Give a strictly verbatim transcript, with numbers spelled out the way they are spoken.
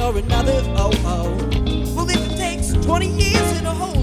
or another. Oh, oh. Well, if it takes twenty years in a hole